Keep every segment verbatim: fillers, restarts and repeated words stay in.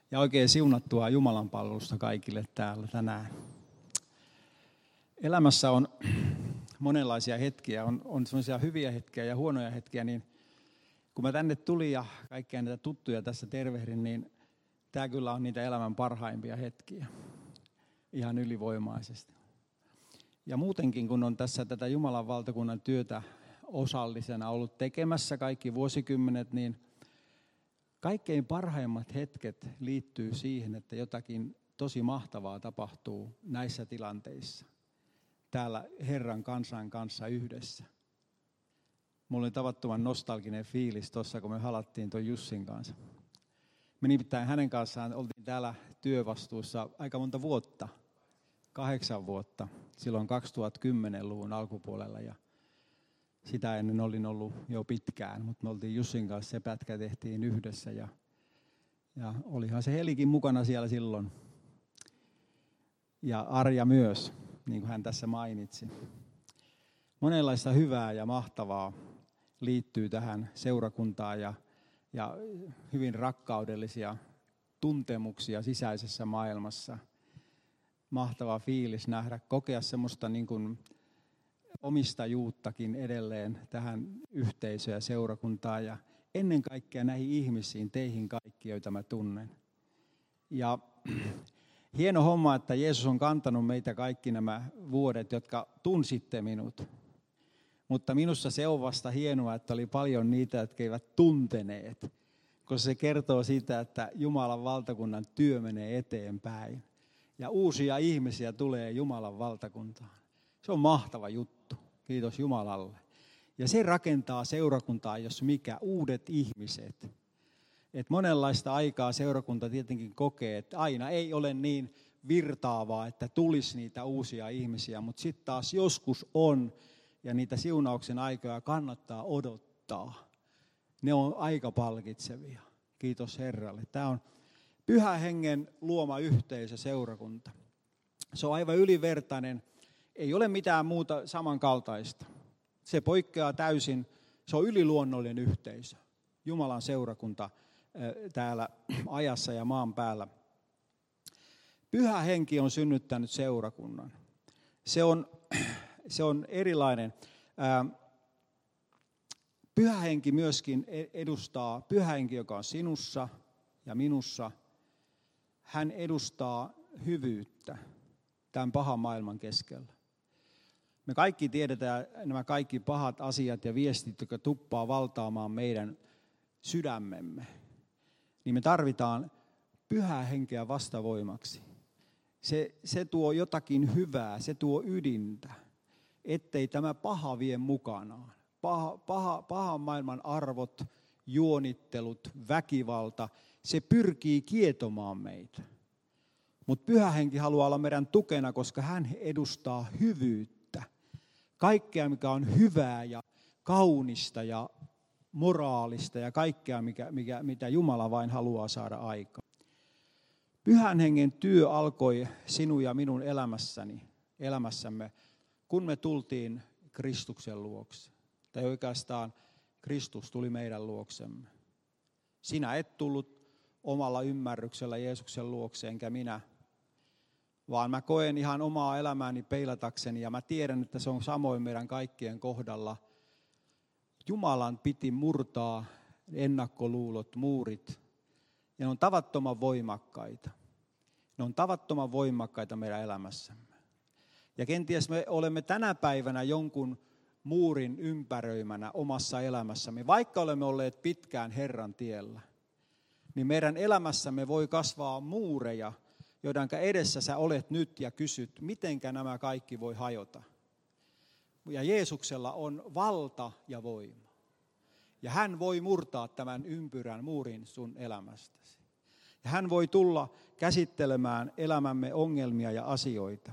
Ja oikein siunattua Jumalan palvelusta kaikille täällä tänään. Elämässä on monenlaisia hetkiä, on, on sellaisia hyviä hetkiä ja huonoja hetkiä, niin kun mä tänne tulin ja kaikkia näitä tuttuja tässä tervehdin, niin tämä kyllä on niitä elämän parhaimpia hetkiä, ihan ylivoimaisesti. Ja muutenkin, kun on tässä tätä Jumalan valtakunnan työtä osallisena ollut tekemässä kaikki vuosikymmenet, niin kaikkein parhaimmat hetket liittyy siihen, että jotakin tosi mahtavaa tapahtuu näissä tilanteissa. Täällä Herran kansan kanssa yhdessä. Mulla oli tavattoman nostalginen fiilis tuossa, kun me halattiin tuon Jussin kanssa. Me nimittäin hänen kanssaan oltiin täällä työvastuussa aika monta vuotta, kahdeksan vuotta, silloin kaksituhattakymmenluvun alkupuolella. Ja sitä ennen olin ollut jo pitkään, mutta me oltiin Jussin kanssa, se pätkä tehtiin yhdessä ja, ja olihan se Helikin mukana siellä silloin. Ja Arja myös, niin kuin hän tässä mainitsi. Monenlaista hyvää ja mahtavaa liittyy tähän seurakuntaan ja, ja hyvin rakkaudellisia tuntemuksia sisäisessä maailmassa. Mahtava fiilis nähdä, kokea semmoista niin kuin omistajuuttakin edelleen tähän yhteisöön ja seurakuntaan ja ennen kaikkea näihin ihmisiin, teihin kaikki, joita mä tunnen. Ja hieno homma, että Jeesus on kantanut meitä kaikki nämä vuodet, jotka tunsitte minut. Mutta minussa se on vasta hienoa, että oli paljon niitä, jotka eivät tunteneet, koska se kertoo siitä, että Jumalan valtakunnan työ menee eteenpäin. Ja uusia ihmisiä tulee Jumalan valtakuntaan. Se on mahtava juttu. Kiitos Jumalalle. Ja se rakentaa seurakuntaa, jos mikä, uudet ihmiset. Et monenlaista aikaa seurakunta tietenkin kokee, että aina ei ole niin virtaavaa, että tulisi niitä uusia ihmisiä, mutta sitten taas joskus on, ja niitä siunauksen aikoja kannattaa odottaa. Ne on aika palkitsevia. Kiitos Herralle. Tämä on Pyhän Hengen luoma yhteisö, seurakunta. Se on aivan ylivertainen. Ei ole mitään muuta samankaltaista. Se poikkeaa täysin. Se on yliluonnollinen yhteisö. Jumalan seurakunta täällä ajassa ja maan päällä. Pyhä Henki on synnyttänyt seurakunnan. Se on, se on erilainen. Pyhä Henki myöskin edustaa, Pyhä Henki, joka on sinussa ja minussa, hän edustaa hyvyyttä tämän pahan maailman keskellä. Me kaikki tiedetään nämä kaikki pahat asiat ja viestit, jotka tuppaa valtaamaan meidän sydämemme. Niin me tarvitaan Pyhää Henkeä vastavoimaksi. Se, se tuo jotakin hyvää, se tuo ydintä, ettei tämä paha vie mukanaan. Paha, paha, pahan maailman arvot, juonittelut, väkivalta, se pyrkii kietomaan meitä. Mutta Pyhä Henki haluaa olla meidän tukena, koska hän edustaa hyvyyttä. Kaikkea, mikä on hyvää ja kaunista ja moraalista ja kaikkea, mikä, mikä, mitä Jumala vain haluaa saada aikaan. Pyhän Hengen työ alkoi sinun ja minun elämässäni, elämässämme, kun me tultiin Kristuksen luokse. Tai oikeastaan Kristus tuli meidän luoksemme. Sinä et tullut omalla ymmärryksellä Jeesuksen luokse, enkä minä, vaan mä koen ihan omaa elämääni peilatakseni ja mä tiedän, että se on samoin meidän kaikkien kohdalla. Jumalan piti murtaa ennakkoluulot, muurit, ja ne on tavattoman voimakkaita. Ne on tavattoman voimakkaita meidän elämässämme. Ja kenties me olemme tänä päivänä jonkun muurin ympäröimänä omassa elämässämme, vaikka olemme olleet pitkään Herran tiellä, niin meidän elämässämme voi kasvaa muureja, joiden edessä sä olet nyt ja kysyt, mitenkä nämä kaikki voi hajota. Ja Jeesuksella on valta ja voima. Ja hän voi murtaa tämän ympyrän muurin sun elämästäsi. Ja hän voi tulla käsittelemään elämämme ongelmia ja asioita.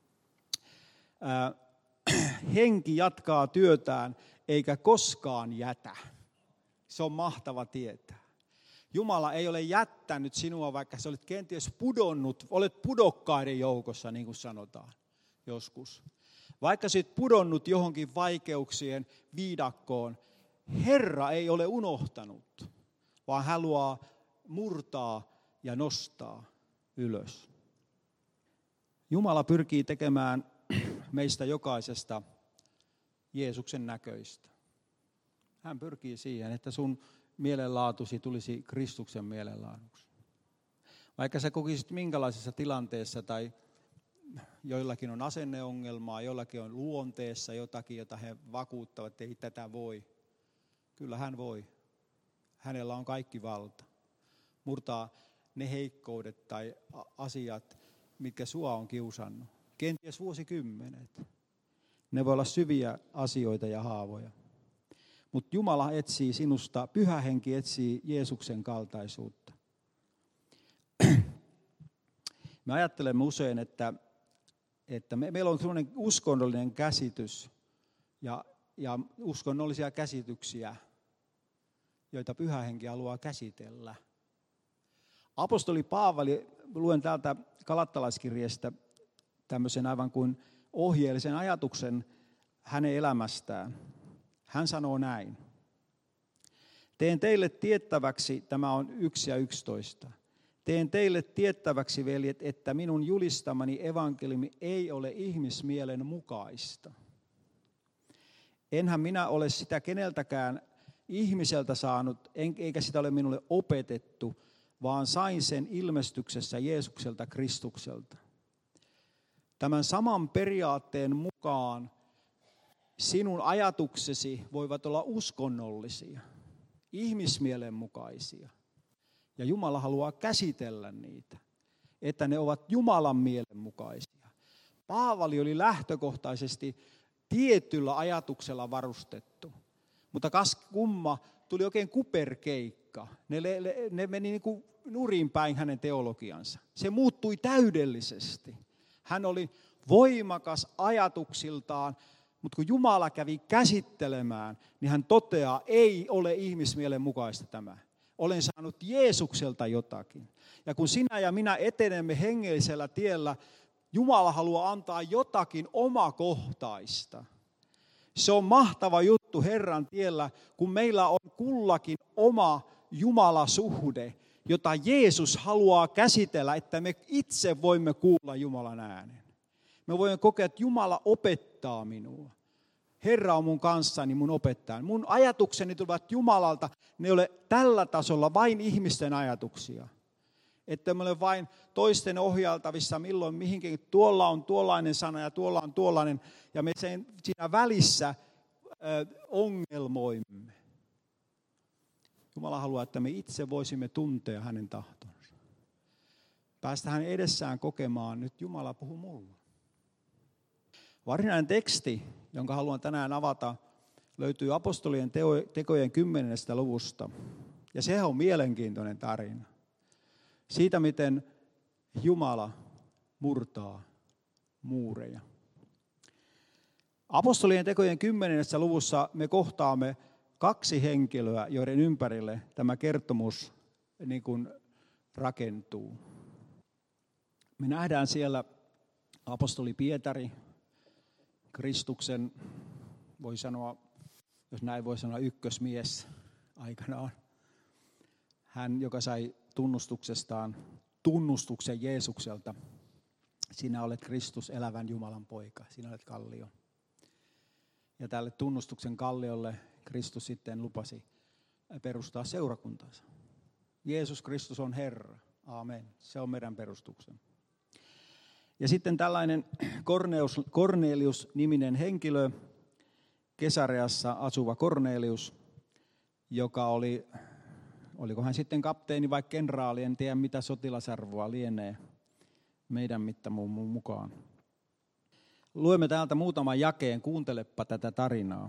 Ää, henki jatkaa työtään eikä koskaan jätä. Se on mahtava tietää. Jumala ei ole jättänyt sinua, vaikka sä olet kenties pudonnut, olet pudokkaiden joukossa, niin kuin sanotaan joskus. Vaikka sä olet pudonnut johonkin vaikeuksien viidakkoon, Herra ei ole unohtanut, vaan haluaa murtaa ja nostaa ylös. Jumala pyrkii tekemään meistä jokaisesta Jeesuksen näköistä. Hän pyrkii siihen, että sun mielenlaatusi tulisi Kristuksen mielenlaaduksi. Vaikka sä kokisit minkälaisessa tilanteessa tai joillakin on asenneongelmaa, joillakin on luonteessa jotakin, jota he vakuuttavat, että ei tätä voi. Kyllä hän voi. Hänellä on kaikki valta. Murtaa ne heikkoudet tai asiat, mitkä sua on kiusannut. Kenties vuosikymmenet. Ne voi olla syviä asioita ja haavoja. Mutta Jumala etsii sinusta, Pyhä Henki etsii Jeesuksen kaltaisuutta. Me ajattelemme usein, että, että me, meillä on sellainen uskonnollinen käsitys ja, ja uskonnollisia käsityksiä, joita Pyhä Henki haluaa käsitellä. Apostoli Paavali, luen täältä Galattalaiskirjeestä tämmöisen aivan kuin ohjeellisen ajatuksen hänen elämästään. Hän sanoo näin. Teen teille tiettäväksi, tämä on yksi ja yksitoista. Teen teille tiettäväksi, veljet, että minun julistamani evankeliumi ei ole ihmismielen mukaista. Enhän minä ole sitä keneltäkään ihmiseltä saanut, eikä sitä ole minulle opetettu, vaan sain sen ilmestyksessä Jeesukselta Kristukselta. Tämän saman periaatteen mukaan sinun ajatuksesi voivat olla uskonnollisia, ihmismielen mukaisia. Ja Jumala haluaa käsitellä niitä, että ne ovat Jumalan mielen mukaisia. Paavali oli lähtökohtaisesti tietyllä ajatuksella varustettu, mutta kas kumma, tuli oikein kuperkeikka. Ne, ne, ne meni niin kuin nurin päin hänen teologiansa. Se muuttui täydellisesti. Hän oli voimakas ajatuksiltaan, mutta kun Jumala kävi käsittelemään, niin hän toteaa, ei ole ihmismielen mukaista tämä. Olen saanut Jeesukselta jotakin. Ja kun sinä ja minä etenemme hengellisellä tiellä, Jumala haluaa antaa jotakin omakohtaista. Se on mahtava juttu Herran tiellä, kun meillä on kullakin oma Jumalasuhde, jota Jeesus haluaa käsitellä, että me itse voimme kuulla Jumalan äänen. Me voimme kokea, että Jumala opettaa minua. Herra on mun kanssani, mun opettaja. Mun ajatukseni tulevat Jumalalta, ne ei ole tällä tasolla vain ihmisten ajatuksia. Että me ole vain toisten ohjaltavissa milloin mihinkin, tuolla on tuollainen sana ja tuolla on tuollainen, ja me sen, siinä välissä äh, ongelmoimme. Jumala haluaa, että me itse voisimme tuntea hänen tahtonsa. Päästä hänen edessään kokemaan, nyt Jumala puhuu mulle. Varsinainen teksti, jonka haluan tänään avata, löytyy apostolien tekojen kymmenennestä luvusta. Ja se on mielenkiintoinen tarina. Siitä, miten Jumala murtaa muureja. Apostolien tekojen kymmenennessä luvussa me kohtaamme kaksi henkilöä, joiden ympärille tämä kertomus niin kuin rakentuu. Me nähdään siellä apostoli Pietari, Kristuksen, voi sanoa, jos näin voi sanoa, ykkösmies aikanaan. Hän, joka sai tunnustuksestaan tunnustuksen Jeesukselta. Sinä olet Kristus, elävän Jumalan poika. Sinä olet kallio. Ja tälle tunnustuksen kalliolle Kristus sitten lupasi perustaa seurakuntansa. Jeesus Kristus on Herra. Aamen. Se on meidän perustuksen. Ja sitten tällainen Kornelius-niminen henkilö, Kesareassa asuva Kornelius, joka oli, oliko hän sitten kapteeni vai kenraali, en tiedä mitä sotilasarvoa lienee meidän mittamuun mukaan. Luemme täältä muutaman jakeen, kuuntelepa tätä tarinaa.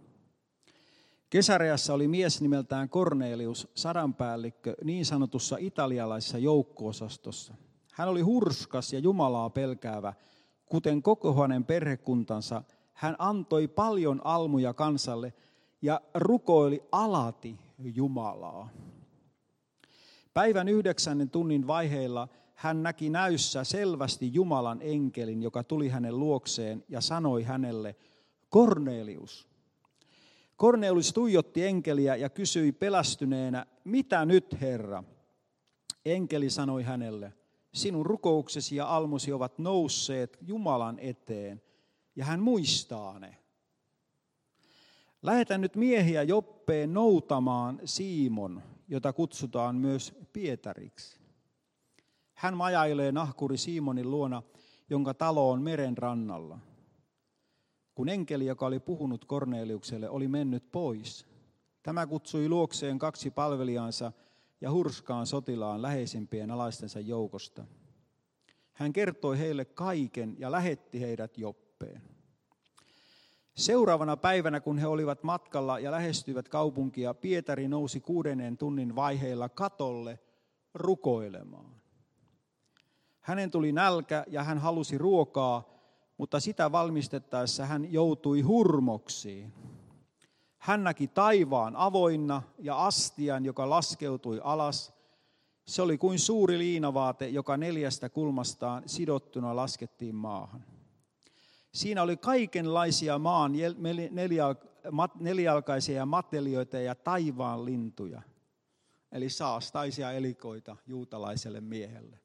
Kesareassa oli mies nimeltään Kornelius, sadanpäällikkö niin sanotussa italialaisessa joukko-osastossa. Hän oli hurskas ja Jumalaa pelkäävä, kuten koko hänen perhekuntansa. Hän antoi paljon almuja kansalle ja rukoili alati Jumalaa. Päivän yhdeksännen tunnin vaiheilla hän näki näyssä selvästi Jumalan enkelin, joka tuli hänen luokseen ja sanoi hänelle, Kornelius. Kornelius tuijotti enkeliä ja kysyi pelästyneenä, mitä nyt Herra? Enkeli sanoi hänelle, sinun rukouksesi ja almusi ovat nousseet Jumalan eteen, ja hän muistaa ne. Lähetän nyt miehiä Joppeen noutamaan Siimon, jota kutsutaan myös Pietariksi. Hän majailee nahkuri Simonin luona, jonka talo on meren rannalla. Kun enkeli, joka oli puhunut Korneliukselle, oli mennyt pois, tämä kutsui luokseen kaksi palvelijansa ja hurskaan sotilaan läheisimpien alaistensa joukosta. Hän kertoi heille kaiken ja lähetti heidät Joppeen. Seuraavana päivänä, kun he olivat matkalla ja lähestyivät kaupunkia, Pietari nousi kuudennen tunnin vaiheilla katolle rukoilemaan. Hänen tuli nälkä ja hän halusi ruokaa, mutta sitä valmistettaessa hän joutui hurmoksiin. Hän näki taivaan avoinna ja astian, joka laskeutui alas. Se oli kuin suuri liinavaate, joka neljästä kulmastaan sidottuna laskettiin maahan. Siinä oli kaikenlaisia maan nelijalkaisia matelioita ja taivaan lintuja, eli saastaisia elikoita juutalaiselle miehelle.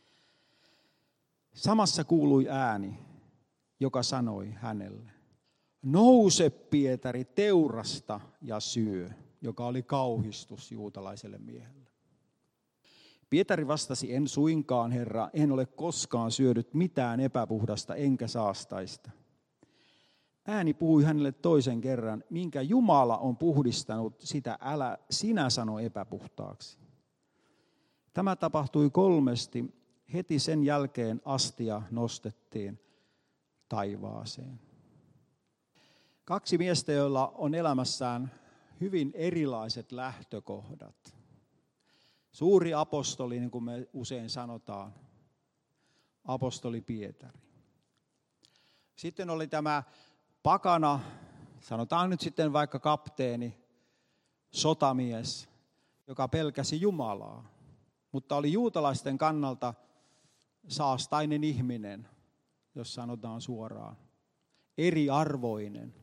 Samassa kuului ääni, joka sanoi hänelle, nouse Pietari, teurasta ja syö, joka oli kauhistus juutalaiselle miehelle. Pietari vastasi, en suinkaan, Herra, en ole koskaan syödyt mitään epäpuhdasta enkä saastaista. Ääni puhui hänelle toisen kerran, minkä Jumala on puhdistanut, sitä älä sinä sano epäpuhtaaksi. Tämä tapahtui kolmesti, heti sen jälkeen astia nostettiin taivaaseen. Kaksi miestä, joilla on elämässään hyvin erilaiset lähtökohdat. Suuri apostoli, niin kuin me usein sanotaan, apostoli Pietari. Sitten oli tämä pakana, sanotaan nyt sitten vaikka kapteeni, sotamies, joka pelkäsi Jumalaa, mutta oli juutalaisten kannalta saastainen ihminen, jos sanotaan suoraan, eriarvoinen,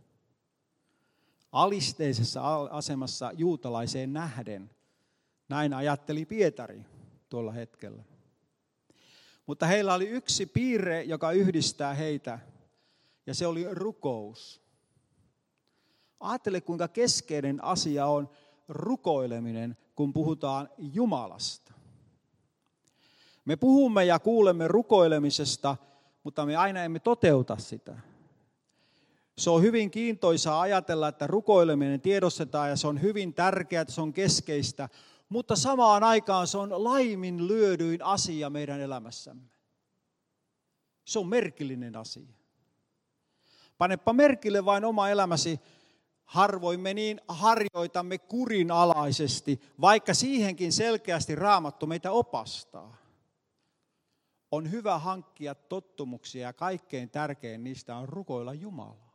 alisteisessa asemassa juutalaiseen nähden. Näin ajatteli Pietari tuolla hetkellä. Mutta heillä oli yksi piirre, joka yhdistää heitä, ja se oli rukous. Ajattele, kuinka keskeinen asia on rukoileminen, kun puhutaan Jumalasta. Me puhumme ja kuulemme rukoilemisesta, mutta me aina emme toteuta sitä. Se on hyvin kiintoisaa ajatella, että rukoileminen tiedostetaan ja se on hyvin tärkeää, että se on keskeistä, mutta samaan aikaan se on laiminlyödyin asia meidän elämässämme. Se on merkillinen asia. Panepa merkille vain oma elämäsi, harvoin me niin harjoitamme kurinalaisesti, vaikka siihenkin selkeästi Raamattu meitä opastaa. On hyvä hankkia tottumuksia ja kaikkein tärkein niistä on rukoilla Jumalaa.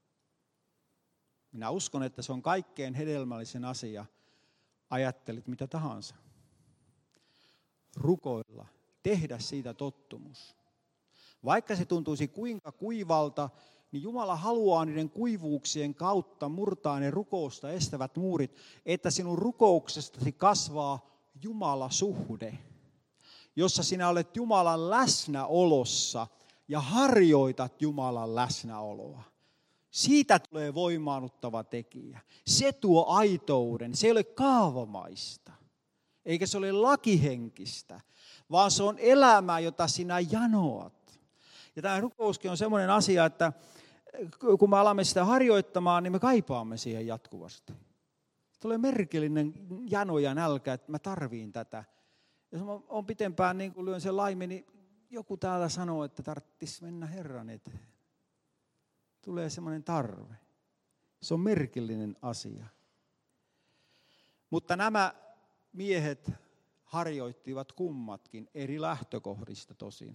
Minä uskon, että se on kaikkein hedelmällisen asia, ajattelit mitä tahansa. Rukoilla, tehdä siitä tottumus. Vaikka se tuntuisi kuinka kuivalta, niin Jumala haluaa niiden kuivuuksien kautta murtaa ne rukousta estävät muurit, että sinun rukouksestasi kasvaa Jumala-suhde, jossa sinä olet Jumalan läsnäolossa ja harjoitat Jumalan läsnäoloa. Siitä tulee voimaannuttava tekijä. Se tuo aitouden. Se ei ole kaavamaista, eikä se ole lakihenkistä, vaan se on elämä, jota sinä janoat. Ja tämä rukouskin on semmoinen asia, että kun me alamme sitä harjoittamaan, niin me kaipaamme siihen jatkuvasti. Tulee merkillinen jano ja nälkä, että mä tarviin tätä. Jos mä oon pitempään niin kuin lyön sen laimin, niin joku täällä sanoo, että tarvitsisi mennä Herran eteen. Tulee semmoinen tarve. Se on merkillinen asia. Mutta nämä miehet harjoittivat kummatkin eri lähtökohdista tosin.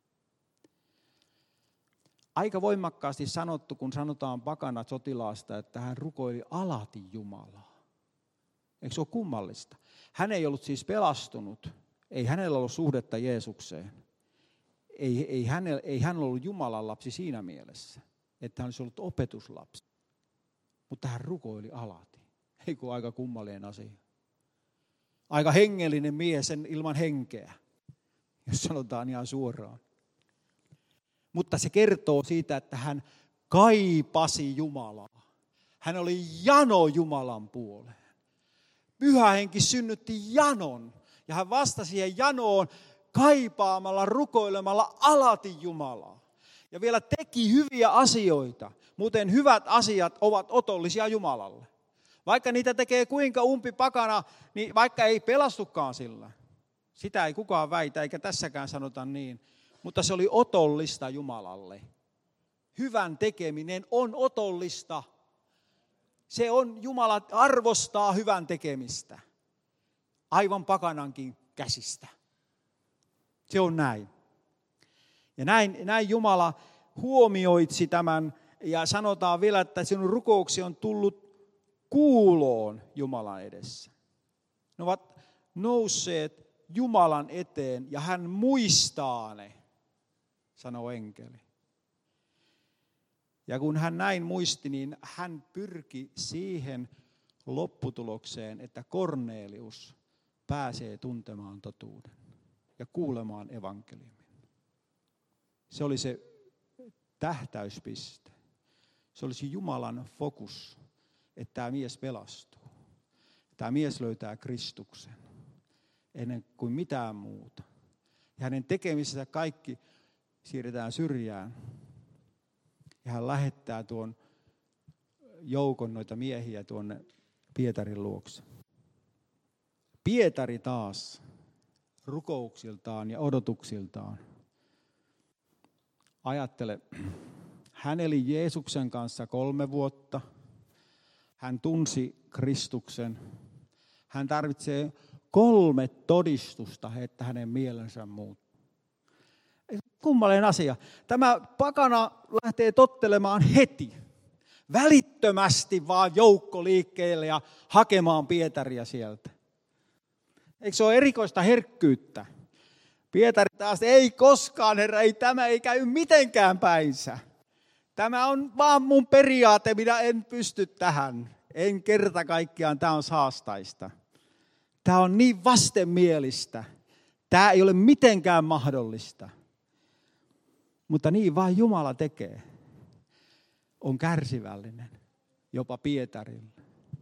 Aika voimakkaasti sanottu, kun sanotaan pakana sotilaasta, että hän rukoili alati Jumalaa. Eikö se ole kummallista? Hän ei ollut siis pelastunut. Ei hänellä ollut suhdetta Jeesukseen. Ei, ei, hänellä, ei hän ollut Jumalan lapsi siinä mielessä, että hän olisi ollut opetuslapsi. Mutta hän rukoili alati. Eikö aika kummallinen asia? Aika hengellinen mies ilman henkeä, jos sanotaan ihan suoraan. Mutta se kertoo siitä, että hän kaipasi Jumalaa. Hän oli jano Jumalan puoleen. Pyhä Henki synnytti janon ja hän vastasi siihen janoon kaipaamalla, rukoilemalla alati Jumalaa. Ja vielä teki hyviä asioita. Muuten hyvät asiat ovat otollisia Jumalalle. Vaikka niitä tekee kuinka umpipakana, niin vaikka ei pelastukaan sillä. Sitä ei kukaan väitä, eikä tässäkään sanota niin. Mutta se oli otollista Jumalalle. Hyvän tekeminen on otollista. Se on, Jumala arvostaa hyvän tekemistä. Aivan pakanankin käsistä. Se on näin. Ja näin, näin Jumala huomioitsi tämän ja sanotaan vielä, että sinun rukouksi on tullut kuuloon Jumalan edessä. Ne ovat nousseet Jumalan eteen ja hän muistaa ne, sanoo enkeli. Ja kun hän näin muisti, niin hän pyrki siihen lopputulokseen, että Kornelius pääsee tuntemaan totuuden ja kuulemaan evankeliumin. Se oli se tähtäyspiste. Se olisi Jumalan fokus, että tämä mies pelastuu. Tämä mies löytää Kristuksen ennen kuin mitään muuta. Ja hänen tekemisensä kaikki siirretään syrjään. Ja hän lähettää tuon joukon noita miehiä tuonne Pietarin luokse. Pietari taas rukouksiltaan ja odotuksiltaan. Ajattele, hän eli Jeesuksen kanssa kolme vuotta. Hän tunsi Kristuksen. Hän tarvitsee kolme todistusta, että hänen mielensä muuttuu. Kummallinen asia. Tämä pakana lähtee tottelemaan heti. Välittömästi vaan joukko liikkeelle ja hakemaan Pietaria sieltä. Eikö se ole erikoista herkkyyttä? Pietari taas, ei koskaan, herra, ei tämä ei käy mitenkään päinsä. Tämä on vaan mun periaate, minä en pysty tähän. En kerta kaikkiaan, tämä on saastaista. Tämä on niin vastenmielistä. Tämä ei ole mitenkään mahdollista. Mutta niin vaan Jumala tekee. On kärsivällinen, jopa Pietarille.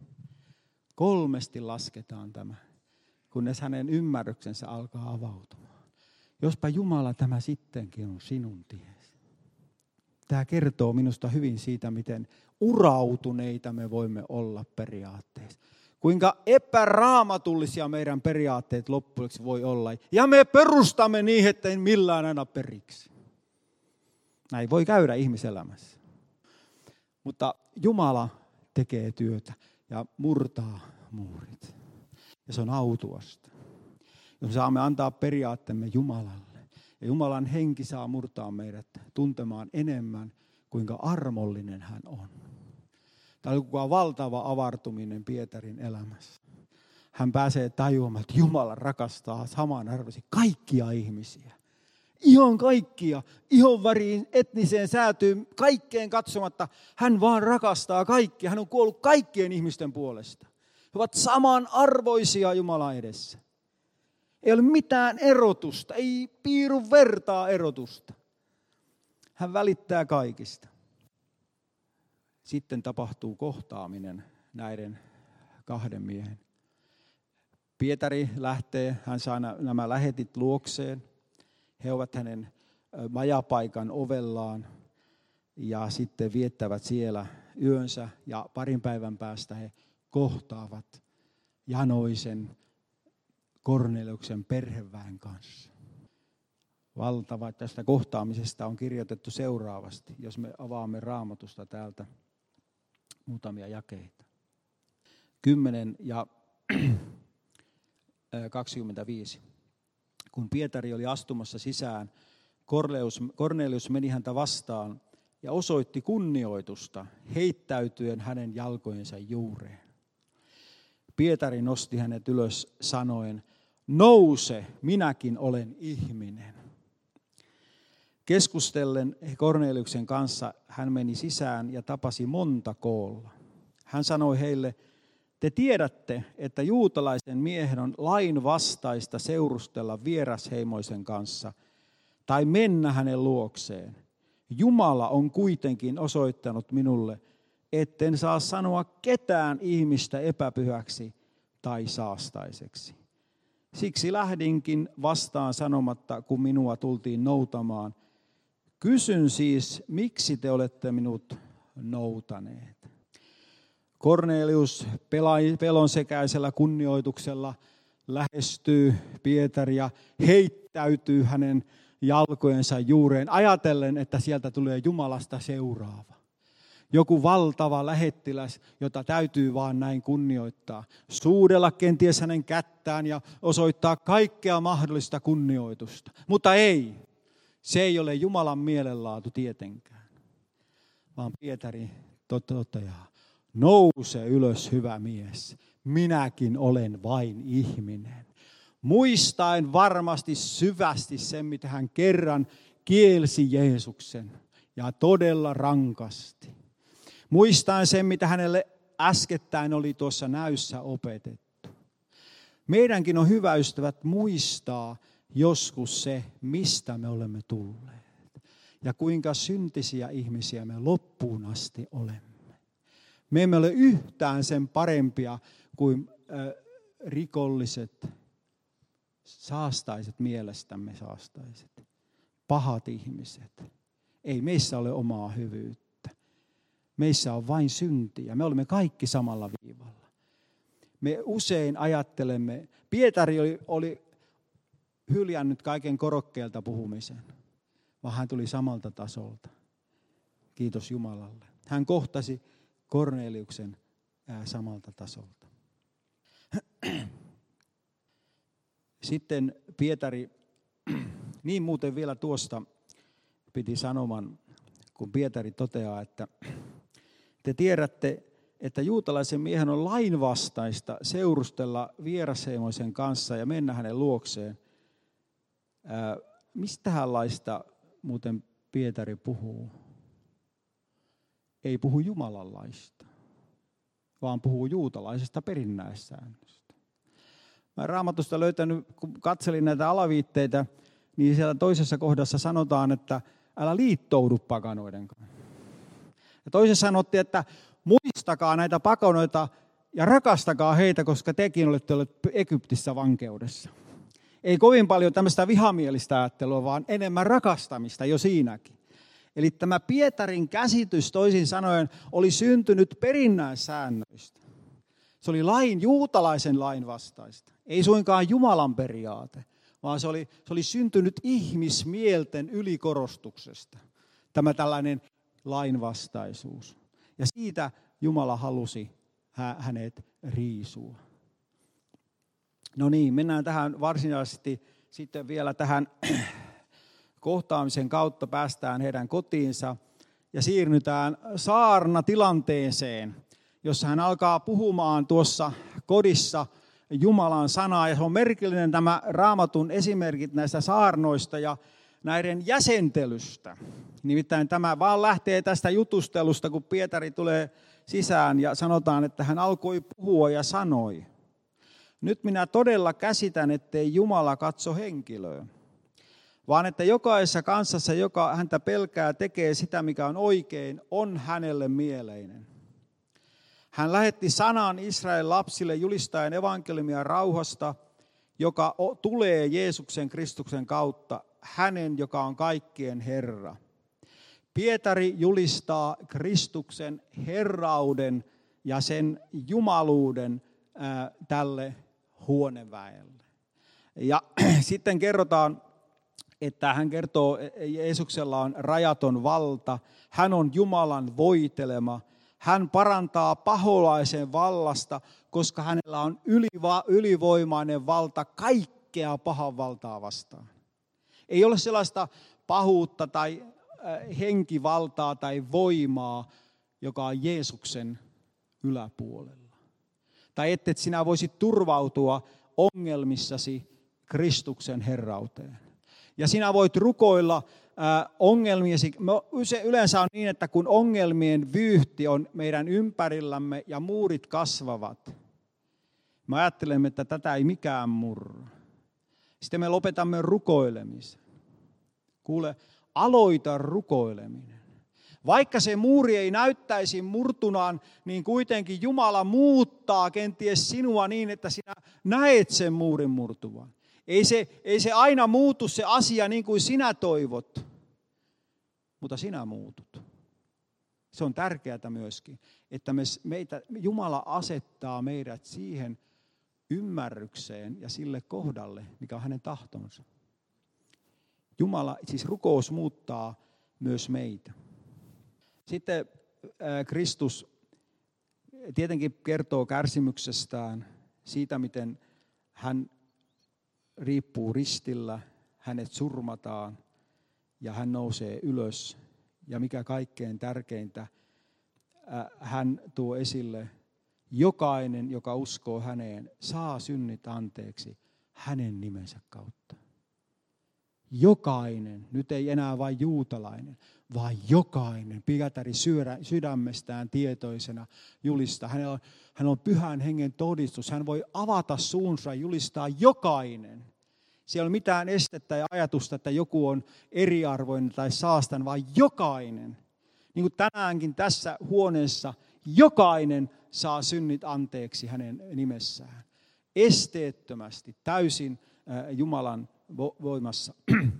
Kolmesti lasketaan tämä, kunnes hänen ymmärryksensä alkaa avautumaan. Jospa Jumala tämä sittenkin on sinun tiesi. Tämä kertoo minusta hyvin siitä, miten urautuneita me voimme olla periaatteessa. Kuinka epäraamatullisia meidän periaatteet loppujen voi olla. Ja me perustamme niihin, että ei millään aina periksi. Näin voi käydä ihmiselämässä. Mutta Jumala tekee työtä ja murtaa muurit. Ja se on autuasta. Jos saamme antaa periaatteemme Jumalalle. Ja Jumalan henki saa murtaa meidät tuntemaan enemmän, kuinka armollinen hän on. Tämä oli valtava avartuminen Pietarin elämässä. Hän pääsee tajuamaan, että Jumala rakastaa samanarvoisesti kaikkia ihmisiä. Ihan kaikkia, ihon väriin, etniseen säätyyn, kaikkeen katsomatta. Hän vaan rakastaa kaikkia. Hän on kuollut kaikkien ihmisten puolesta. He ovat samanarvoisia Jumalan edessä. Ei ole mitään erotusta, ei piiru vertaa erotusta. Hän välittää kaikista. Sitten tapahtuu kohtaaminen näiden kahden miehen. Pietari lähtee, hän saa nämä lähetit luokseen. He ovat hänen majapaikan ovellaan ja sitten viettävät siellä yönsä ja parin päivän päästä he kohtaavat janoisen Korneliuksen perheväen kanssa. Valtava tästä kohtaamisesta on kirjoitettu seuraavasti, jos me avaamme Raamatusta täältä muutamia jakeita. kymmenen ja kaksikymmentäviisi. Kun Pietari oli astumassa sisään, Kornelius, Kornelius meni häntä vastaan ja osoitti kunnioitusta heittäytyen hänen jalkojensa juureen. Pietari nosti hänet ylös sanoen, nouse, minäkin olen ihminen. Keskustellen Korneliuksen kanssa hän meni sisään ja tapasi monta koolla. Hän sanoi heille, Te tiedätte, että juutalaisen miehen on lain vastaista seurustella vierasheimoisen kanssa tai mennä hänen luokseen. Jumala on kuitenkin osoittanut minulle, etten saa sanoa ketään ihmistä epäpyhäksi tai saastaiseksi. Siksi lähdinkin vastaan sanomatta, kun minua tultiin noutamaan. Kysyn siis, miksi te olette minut noutaneet? Kornelius pelon sekäisellä kunnioituksella lähestyy Pietaria, heittäytyy hänen jalkojensa juureen, ajatellen, että sieltä tulee Jumalasta seuraava. Joku valtava lähettiläs, jota täytyy vaan näin kunnioittaa. Suudella kenties hänen kättään ja osoittaa kaikkea mahdollista kunnioitusta. Mutta ei, se ei ole Jumalan mielenlaatu tietenkään. Vaan Pietari toteaa, nouse ylös hyvä mies, minäkin olen vain ihminen. Muistaen varmasti syvästi sen, mitä hän kerran kielsi Jeesuksen ja todella rankasti. Muistaen sen, mitä hänelle äskettäin oli tuossa näyssä opetettu. Meidänkin on hyvä ystävät muistaa joskus se, mistä me olemme tulleet. Ja kuinka syntisiä ihmisiä me loppuun asti olemme. Me emme ole yhtään sen parempia kuin äh, rikolliset, saastaiset mielestämme saastaiset, pahat ihmiset. Ei meissä ole omaa hyvyyttä. Meissä on vain syntiä. Me olemme kaikki samalla viivalla. Me usein ajattelemme, Pietari oli, oli hyljännyt kaiken korokkeelta puhumisen, vaan hän tuli samalta tasolta. Kiitos Jumalalle. Hän kohtasi Korneliuksen samalta tasolta. Sitten Pietari, niin muuten vielä tuosta piti sanoman, kun Pietari toteaa, että te tiedätte, että juutalaisen miehen on lainvastaista seurustella vierasheimoisen kanssa ja mennä hänen luokseen. Ää, mistähän laista muuten Pietari puhuu? Ei puhu Jumalan laista, vaan puhuu juutalaisesta perinnäissäännöstä. Mä Raamatusta löytänyt, kun katselin näitä alaviitteitä, niin siellä toisessa kohdassa sanotaan, että älä liittoudu pakanoiden kanssa. Ja toisessa sanottiin, että muistakaa näitä pakanoita ja rakastakaa heitä, koska tekin olette olleet Egyptissä vankeudessa. Ei kovin paljon tämmöistä vihamielistä ajattelua, vaan enemmän rakastamista jo siinäkin. Eli tämä Pietarin käsitys toisin sanoen oli syntynyt perinnäissäännöistä. Se oli lain, juutalaisen lain vastaista. Ei suinkaan Jumalan periaate, vaan se oli, se oli syntynyt ihmismielten ylikorostuksesta. Tämä tällainen lainvastaisuus. Ja siitä Jumala halusi hänet riisua. No niin, mennään tähän varsinaisesti sitten vielä tähän kohtaamisen kautta päästään heidän kotiinsa ja siirrytään saarnatilanteeseen, jossa hän alkaa puhumaan tuossa kodissa Jumalan sanaa. Ja se on merkillinen tämä Raamatun esimerkit näistä saarnoista ja näiden jäsentelystä. Nimittäin tämä vaan lähtee tästä jutustelusta, kun Pietari tulee sisään ja sanotaan, että hän alkoi puhua ja sanoi. Nyt minä todella käsitän, ettei Jumala katso henkilöön, vaan että jokaisessa kansassa, joka häntä pelkää, tekee sitä, mikä on oikein, on hänelle mieleinen. Hän lähetti sanan Israelin lapsille julistaen evankeliumia rauhasta, joka tulee Jeesuksen Kristuksen kautta, hänen, joka on kaikkien Herra. Pietari julistaa Kristuksen herrauden ja sen jumaluuden ää, tälle huoneväelle. Ja sitten kerrotaan, että hän kertoo, että Jeesuksella on rajaton valta, hän on Jumalan voitelema, hän parantaa paholaisen vallasta, koska hänellä on ylivoimainen valta kaikkea pahan valtaa vastaan. Ei ole sellaista pahuutta tai henkivaltaa tai voimaa, joka on Jeesuksen yläpuolella. Tai että sinä voisit turvautua ongelmissasi Kristuksen herrauteen. Ja sinä voit rukoilla äh, ongelmiesi. Yleensä on niin, että kun ongelmien vyyhti on meidän ympärillämme ja muurit kasvavat, Me ajattelemme, että tätä ei mikään murra. Sitten me lopetamme rukoilemisen. Kuule, aloita rukoileminen. Vaikka se muuri ei näyttäisi murtunaan, niin kuitenkin Jumala muuttaa kenties sinua niin, että sinä näet sen muurin murtuvan. Ei se, ei se aina muutu se asia niin kuin sinä toivot, mutta sinä muutut. Se on tärkeää myöskin, että me, meitä, Jumala asettaa meidät siihen ymmärrykseen ja sille kohdalle, mikä on hänen tahtonsa. Jumala, siis rukous muuttaa myös meitä. Sitten äh, Kristus tietenkin kertoo kärsimyksestään, siitä miten hän riippuu ristillä, hänet surmataan ja hän nousee ylös. Ja mikä kaikkein tärkeintä, äh, hän tuo esille, jokainen, joka uskoo häneen, saa synnit anteeksi hänen nimensä kautta. Jokainen, nyt ei enää vain juutalainen, vaan jokainen. Pietari sydämestään tietoisena julistaa. Hänellä on, hän on pyhän hengen todistus. Hän voi avata suunsa ja julistaa jokainen. Siellä ei ole mitään estettä ja ajatusta, että joku on eriarvoinen tai saastan, vaan jokainen. Niin kuin tänäänkin tässä huoneessa, jokainen saa synnit anteeksi hänen nimessään. Esteettömästi, täysin Jumalan voimassa.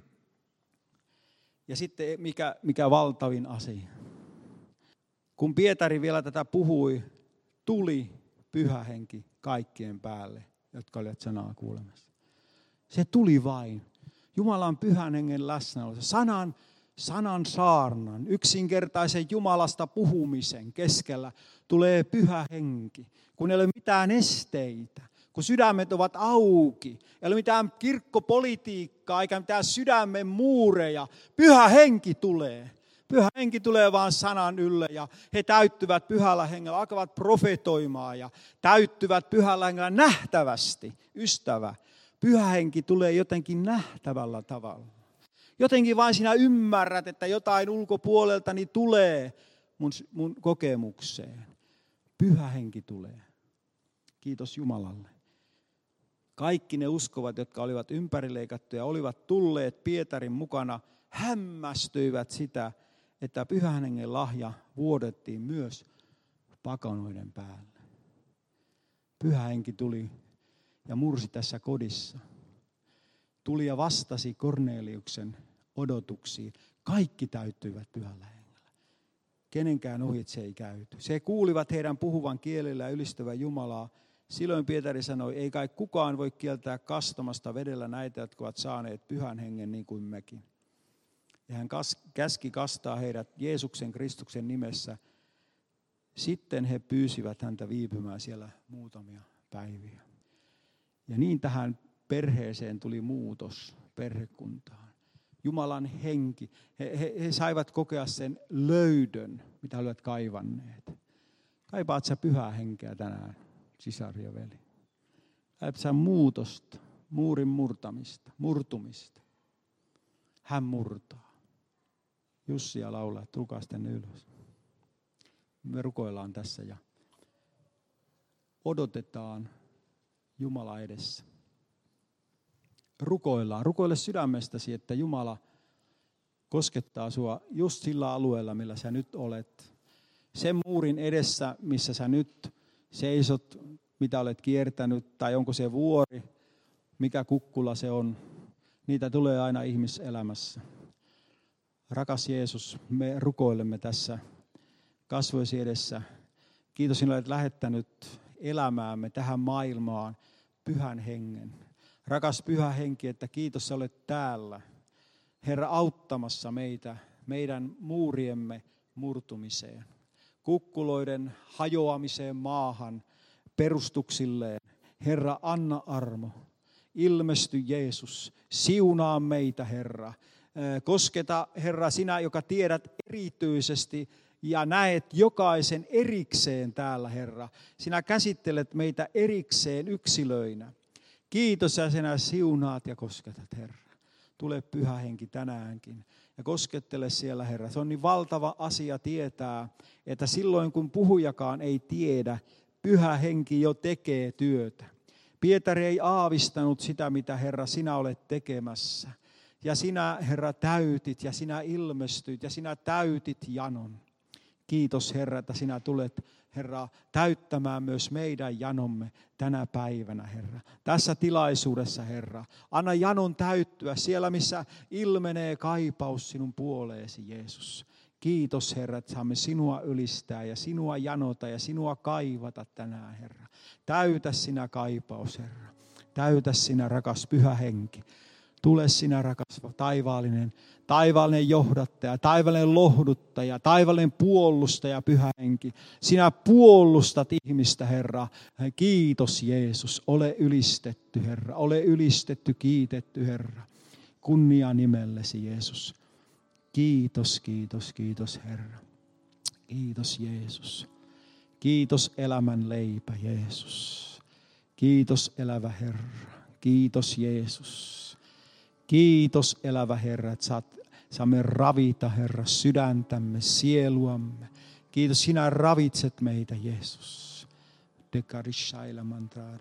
Ja sitten mikä, mikä valtavin asia. Kun Pietari vielä tätä puhui, tuli pyhä henki kaikkien päälle, jotka olivat sanaa kuulemassa. Se tuli vain. Jumalan pyhän hengen läsnäolo. Sanan, sanan saarnan, yksinkertaisen Jumalasta puhumisen keskellä tulee pyhä henki. Kun ei ole mitään esteitä. Kun sydämet ovat auki, ei ole mitään kirkkopolitiikkaa eikä mitään sydämen muureja, pyhä henki tulee. Pyhä henki tulee vaan sanan ylle ja he täyttyvät pyhällä hengellä, alkavat profetoimaan ja täyttyvät pyhällä hengellä nähtävästi. Ystävä, pyhä henki tulee jotenkin nähtävällä tavalla. Jotenkin vain sinä ymmärrät, että jotain ulkopuoleltani tulee mun, mun kokemukseen. Pyhä henki tulee. Kiitos Jumalalle. Kaikki ne uskovat, jotka olivat ympärileikattuja, olivat tulleet Pietarin mukana, hämmästyivät sitä, että pyhän hengen lahja vuodettiin myös pakanoiden päälle. Pyhä henki tuli ja mursi tässä kodissa. Tuli ja vastasi Korneliuksen odotuksiin. Kaikki täyttyivät pyhällä hengellä. Kenenkään ohitse ei käyty. Se kuulivat heidän puhuvan kielellä ja ylistävän Jumalaa. Silloin Pietari sanoi, ei kai kukaan voi kieltää kastamasta vedellä näitä, jotka ovat saaneet pyhän hengen niin kuin mekin. Ja hän käski kastaa heidät Jeesuksen Kristuksen nimessä. Sitten he pyysivät häntä viipymään siellä muutamia päiviä. Ja niin tähän perheeseen tuli muutos perhekuntaan. Jumalan henki. He, he, he saivat kokea sen löydön, mitä he olivat kaivanneet. Kaipaat sä pyhää henkeä tänään, sisari ja veli? Kaipaat sä muutosta, muurin murtamista, murtumista? Hän murtaa. Jussia laulaa, että tulkaa tänne ylös. Me rukoillaan tässä ja odotetaan Jumala edessä. Rukoillaan. Rukoile sydämestäsi, että Jumala koskettaa sua just sillä alueella, millä sä nyt olet. Sen muurin edessä, missä sä nyt seisot, mitä olet kiertänyt, tai onko se vuori, mikä kukkula se on. Niitä tulee aina ihmiselämässä. Rakas Jeesus, me rukoilemme tässä kasvoisi edessä. Kiitos sinulle, että lähettänyt elämäämme tähän maailmaan pyhän hengen. Rakas pyhä henki, että kiitos sä olet täällä. Herra, auttamassa meitä, meidän muuriemme murtumiseen. Kukkuloiden hajoamiseen maahan, perustuksilleen. Herra, anna armo. Ilmesty Jeesus, siunaa meitä, Herra. Kosketa, Herra, sinä, joka tiedät erityisesti ja näet jokaisen erikseen täällä, Herra. Sinä käsittelet meitä erikseen yksilöinä. Kiitos ja sinä siunaat ja kosketat, Herra. Tule pyhä henki tänäänkin ja koskettele siellä, Herra. Se on niin valtava asia tietää, että silloin kun puhujakaan ei tiedä, pyhä henki jo tekee työtä. Pietari ei aavistanut sitä, mitä Herra sinä olet tekemässä. Ja sinä, Herra, täytit ja sinä ilmestyit ja sinä täytit janon. Kiitos, Herra, että sinä tulet, Herra, täyttämään myös meidän janomme tänä päivänä, Herra. Tässä tilaisuudessa, Herra, anna janon täyttyä siellä, missä ilmenee kaipaus sinun puoleesi, Jeesus. Kiitos, Herra, että saamme sinua ylistää ja sinua janota ja sinua kaivata tänään, Herra. Täytä sinä kaipaus, Herra. Täytä sinä, rakas Pyhä Henki. Tule sinä, rakas taivaallinen, taivaallinen johdattaja, taivaallinen lohduttaja, taivaallinen puolustaja, Pyhä Henki. Sinä puolustat ihmistä, Herra. Kiitos, Jeesus. Ole ylistetty, Herra. Ole ylistetty, kiitetty, Herra. Kunnia nimellesi, Jeesus. Kiitos, kiitos, kiitos, Herra. Kiitos, Jeesus. Kiitos, elämän leipä, Jeesus. Kiitos, elävä Herra. Kiitos, Jeesus. Kiitos, elävä Herra, että saat, saamme ravita, Herra, sydäntämme, sieluamme. Kiitos, sinä ravitset meitä, Jeesus. Dekarishaila mantra.